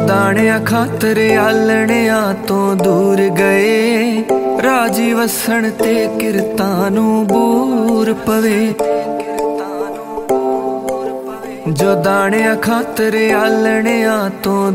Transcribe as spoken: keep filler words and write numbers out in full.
ਦਾਣਿਆਂ ਖਾਤਰ ਆਲਣਿਆਂ ਤੋਂ ਦੂਰ ਗਏ, ਰਾਜੀ ਵਸਣ ਤੇ ਕਿਰਤਾਂ ਨੂੰ ਬੂਰ ਪਵੇ। ਜੋ ਦਾਣਿਆਂ ਖਾਤਰ ਆਲਣਿਆਂ ਤੋਂ